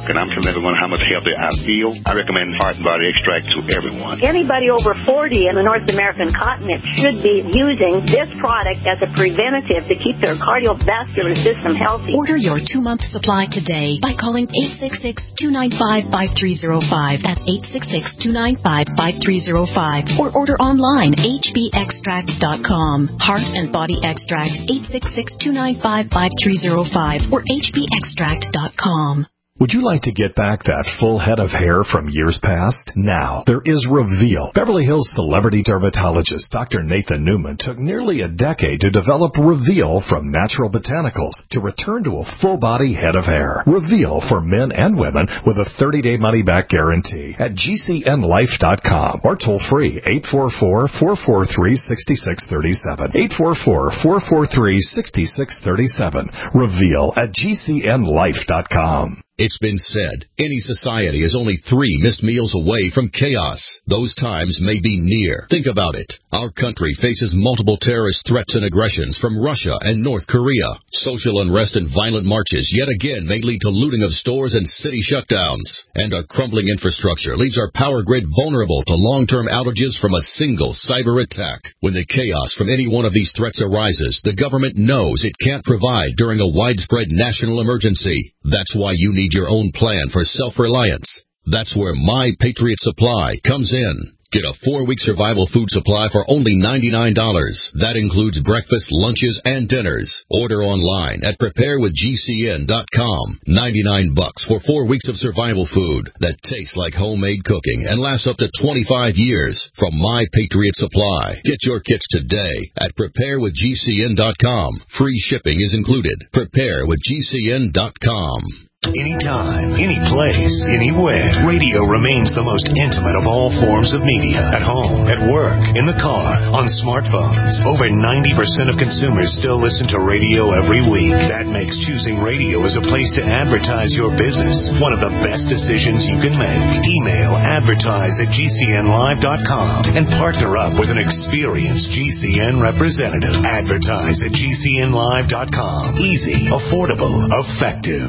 everyone how much healthier I feel. I recommend Heart and Body Extract to everyone. Anybody over forty in the North American continent should be using this product as a preventative to keep their cardiovascular system healthy. Order your two-month supply today by calling eight six six, two nine five, five three zero five. That's eight six six, two nine five, five three zero five. Or order online, h b extract dot com. Heart and Body Extract, eight six six, two nine five, five three zero five or h b extract dot com. Would you like to get back that full head of hair from years past? Now, there is Reveal. Beverly Hills celebrity dermatologist Doctor Nathan Newman took nearly a decade to develop Reveal from natural botanicals to return to a full-body head of hair. Reveal for men and women with a thirty-day money-back guarantee at g c n life dot com or toll-free eight four four, four four three, six six three seven. eight four four, four four three, six six three seven. Reveal at g c n life dot com. It's been said, any society is only three missed meals away from chaos. Those times may be near. Think about it. Our country faces multiple terrorist threats and aggressions from Russia and North Korea. Social unrest and violent marches yet again may lead to looting of stores and city shutdowns. And our crumbling infrastructure leaves our power grid vulnerable to long-term outages from a single cyber attack. When the chaos from any one of these threats arises, the government knows it can't provide during a widespread national emergency. That's why you need your own plan for self-reliance. That's where My Patriot Supply comes in. Get a four-week survival food supply for only ninety-nine dollars. That includes breakfast, lunches, and dinners. Order online at prepare with g c n dot com. ninety-nine bucks for four weeks of survival food that tastes like homemade cooking and lasts up to twenty-five years from My Patriot Supply. Get your kits today at prepare with g c n dot com. Free shipping is included. prepare with g c n dot com. Anytime, any place, anywhere, radio remains the most intimate of all forms of media. At home, at work, in the car, on smartphones. Over ninety percent of consumers still listen to radio every week. That makes choosing radio as a place to advertise your business one of the best decisions you can make. Email advertise at g c n live dot com and partner up with an experienced G C N representative. Advertise at g c n live dot com. Easy, affordable, effective.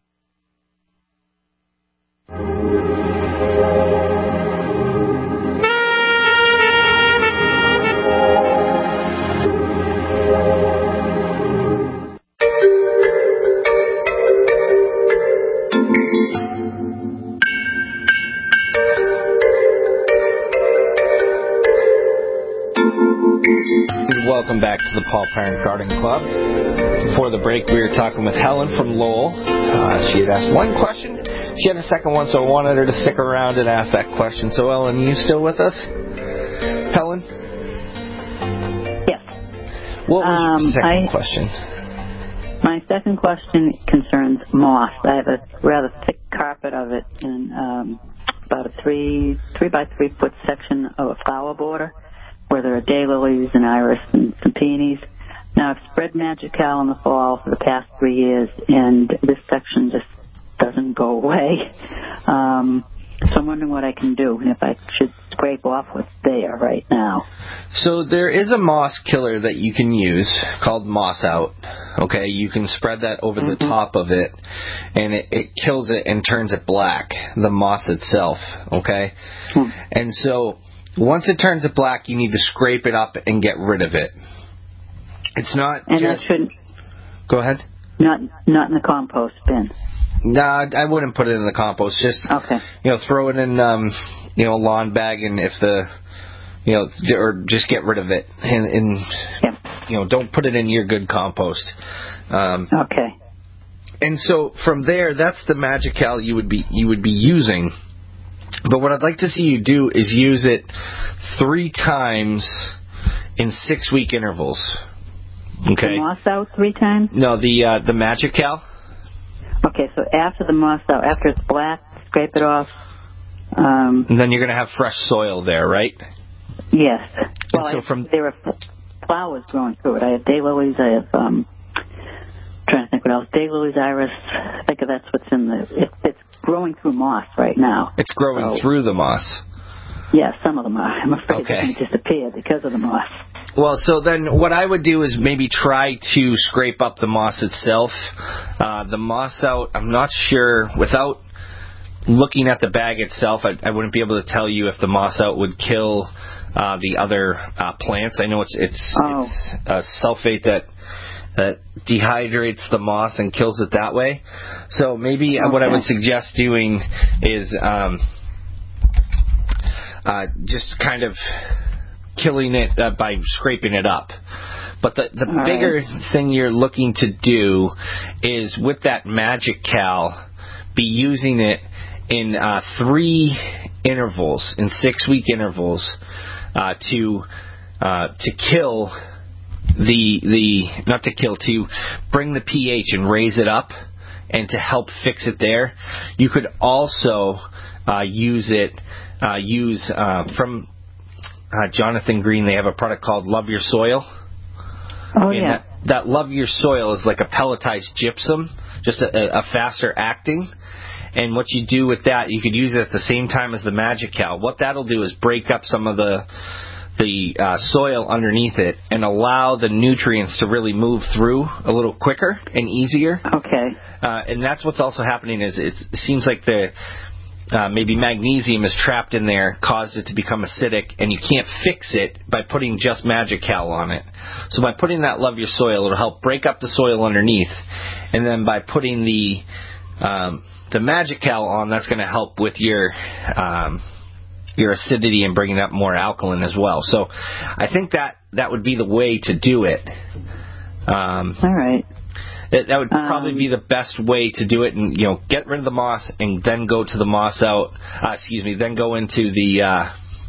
Welcome back to the Paul Parent Garden Club. Before the break, we were talking with Helen from Lowell. Uh, she had asked one question. She had a second one, so I wanted her to stick around and ask that question. So, Ellen, are you still with us? Helen? Yes. What was um, your second I, question? My second question concerns moss. I have a rather thick carpet of it in um, about a three, three by three foot section of a flower border, where there are daylilies and iris and some peonies. Now, I've spread Magical in the fall for the past three years, and this section just doesn't go away. Um, so I'm wondering what I can do, and if I should scrape off what's there right now. So there is a moss killer that you can use called Moss Out. Okay, you can spread that over mm-hmm. the top of it, and it, it kills it and turns it black, the moss itself. Okay? Hmm. And so once it turns it black, you need to scrape it up and get rid of it. It's not and just... that shouldn't... Go ahead. Not not in the compost bin. Nah, I wouldn't put it in the compost. Just, okay. you know, throw it in, um, you know, a lawn bag, and if the, you know, or just get rid of it. And, and yep. you know, don't put it in your good compost. Um, okay. And so from there, that's the Magical you would be you would be using. But what I'd like to see you do is use it three times in six-week intervals. Okay. The moss out three times? No, the uh, the Magical. Okay, so after the moss out, after it's black, scrape it off. Um, and then you're going to have fresh soil there, right? Yes. Well, so I, from there are flowers growing through it. I have daylilies. I have. Um, trying to think what else. Daylilies, iris. I think that's what's in the. It, it's growing through moss right now. It's growing so, through the moss. Yeah, some of them are. I'm afraid okay. they're going to disappear because of the moss. Well, so then what I would do is maybe try to scrape up the moss itself. Uh, the moss out, I'm not sure, without looking at the bag itself, I, I wouldn't be able to tell you if the moss out would kill uh, the other uh, plants. I know it's it's, oh. it's a sulfate that that dehydrates the moss and kills it that way. So maybe okay. what I would suggest doing is um, uh, just kind of killing it uh, by scraping it up. But the, the bigger right. thing you're looking to do is with that Magic Cal, be using it in uh, three intervals, in six-week intervals, uh, to uh, to kill the the not to kill to bring the pH and raise it up, and to help fix it there. You could also uh, use it uh, use uh, from uh, Jonathan Green. They have a product called Love Your Soil. Oh, and yeah. That, that Love Your Soil is like a pelletized gypsum, just a, a faster acting. And what you do with that, you could use it at the same time as the Magic Cal. What that'll do is break up some of the the uh, soil underneath it and allow the nutrients to really move through a little quicker and easier. Okay. Uh, and that's what's also happening is it seems like the Uh, maybe magnesium is trapped in there, caused it to become acidic, and you can't fix it by putting just Magic Cal on it. So by putting that Love Your Soil, it'll help break up the soil underneath. And then by putting the um, the Magic Cal on, that's going to help with your um, your acidity and bringing up more alkaline as well. So I think that that would be the way to do it. Um, All right. That, that would probably um, be the best way to do it, and you know, get rid of the moss, and then go to the moss out. Uh, excuse me, then go into the uh,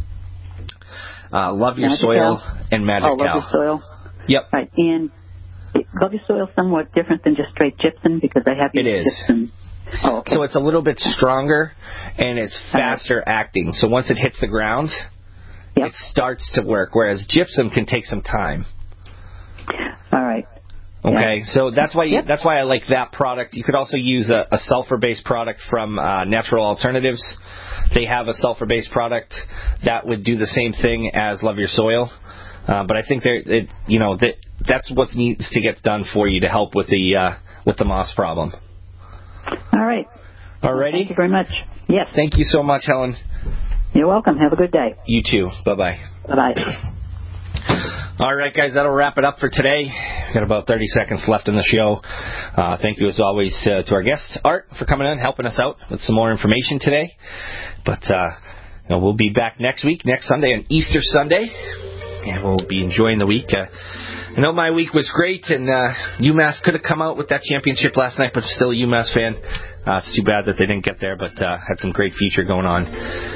uh, Love Your Magic Soil Cal? and Magic oh, Cal. Love Your Soil. Yep. Right, and Love Your Soil somewhat different than just straight gypsum because I have used it is. gypsum. Oh, okay. So it's a little bit stronger and it's faster right. acting. So once it hits the ground, yep. it starts to work. Whereas gypsum can take some time. All right. Okay, yeah. so that's why you, yep. that's why I like that product. You could also use a, a sulfur-based product from uh, Natural Alternatives. They have a sulfur-based product that would do the same thing as Love Your Soil. Uh, but I think there, it, you know, that that's what needs to get done for you to help with the uh, with the moss problem. All right. Alrighty. Thank you very much. Yes. Thank you so much, Helen. You're welcome. Have a good day. You too. Bye-bye. Bye-bye. All right, guys, that'll wrap it up for today. We've got about thirty seconds left in the show. Uh, thank you, as always, uh, to our guest, Art, for coming in, helping us out with some more information today. But uh, you know, we'll be back next week, next Sunday, on Easter Sunday, and we'll be enjoying the week. Uh, I know my week was great, and uh, UMass could have come out with that championship last night, but still a UMass fan. Uh, it's too bad that they didn't get there, but uh, had some great future going on.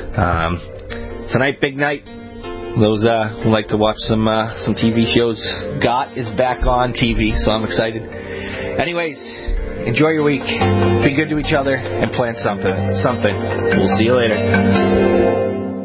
Um, tonight, big night. Those uh, who like to watch some uh, some T V shows, Got is back on T V, so I'm excited. Anyways, enjoy your week. Be good to each other and plan something. Something. We'll see you later.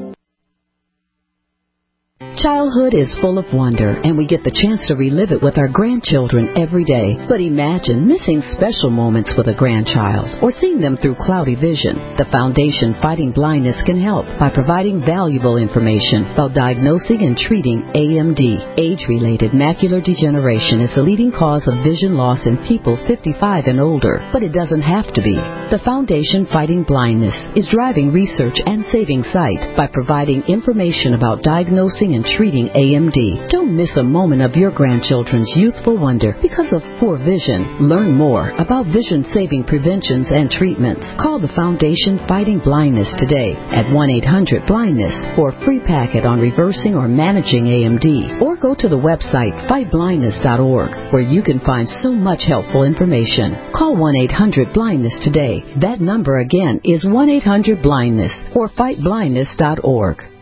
Childhood is full of wonder, and we get the chance to relive it with our grandchildren every day. But imagine missing special moments with a grandchild or seeing them through cloudy vision. The Foundation Fighting Blindness can help by providing valuable information about diagnosing and treating A M D. Age-related macular degeneration is the leading cause of vision loss in people fifty-five and older, but it doesn't have to be. The Foundation Fighting Blindness is driving research and saving sight by providing information about diagnosing and treating A M D. Don't miss a moment of your grandchildren's youthful wonder because of poor vision. Learn more about vision-saving preventions and treatments. Call the Foundation Fighting Blindness today at one eight hundred blindness for a free packet on reversing or managing A M D. Or go to the website fight blindness dot org where you can find so much helpful information. Call one eight hundred blindness today. That number again is one eight hundred blindness or fight blindness dot org.